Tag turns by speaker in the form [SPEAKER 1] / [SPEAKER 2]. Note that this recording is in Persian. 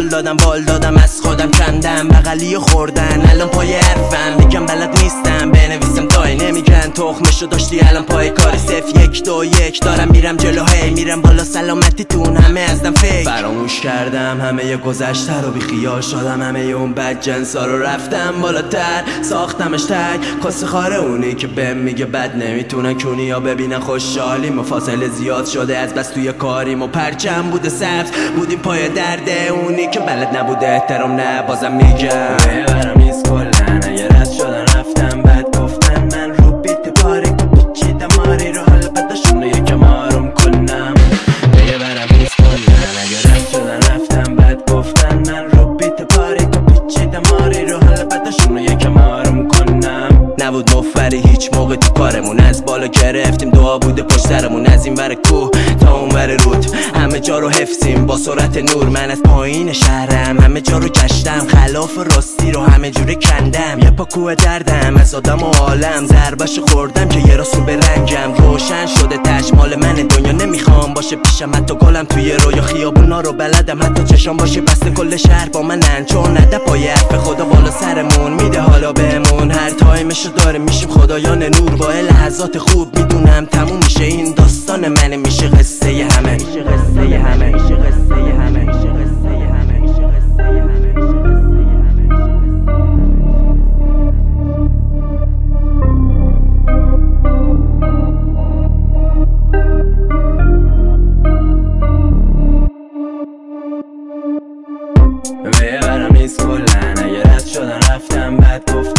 [SPEAKER 1] قول دادم از خودم کندم بغلی خوردن الان پای حرفم میگم بلد نیستم بنویسم دای نمیگن تخمشو داشتی الان پای کاری 0-1-2-1 دارم میرم جلو هی میرم بالا سلامتیتون همه ازدم فیک فراموش کردم همه گذشته رو بی خیال شدم همه اون بد جنسا رو رفتم بالاتر ساختمش تک کاسه خاره اونی که بهم میگه بد نمیتونن کونیا ببینن خوشحالی مفاصله زیاد شده از بس توی کاریم و پرچم بوده سبز بودیم پای درده اونی که بلد نبوده احترام نه بازم میگم ببرم ایست کلن اگه رد شدن رفتم بد گفتن من رو بیت پاری که پیچیدم ماری رو حالا بداشون رو یکم آروم کنم ببرم ایست کلن اگه رد شدن رفتم بد گفتن من رو بیت پاری که پیچیدم ماری رو حالا بداشون رو یکم آروم کنم نبود مفری هیچ موقع تو کارمون از بالا گرفتیم دعا بوده پشت سرمون از این ور کوه تا اون ور رود همه جا رو حفظیم با سرعت نور من از پایین شهرم همه جا رو گشتم خلاف راستی رو همه جوره کندم یه پا کوه دردم از آدم و عالم ضربش خوردم که یه راسو به رنگم روشن شده تش مال من دنیا نمیخوام باشه پیشم حتی گلم توی رویا خیابونا رو بلدم حتی چشام باشه بسته کل شهر با منن چون نده پای حرف خدا بالا سرمون میده حالا بهمون هر تایمشو داره میشیم خدایان نور با لحظات خوب میدونم تموم میشه این داستان منه میشه قصه همه میشه قصه همه میشه قصه همه میشه قصه همه میشه قصه همه ببرم ایست کلن اگه رد شدن رفتم بد گفت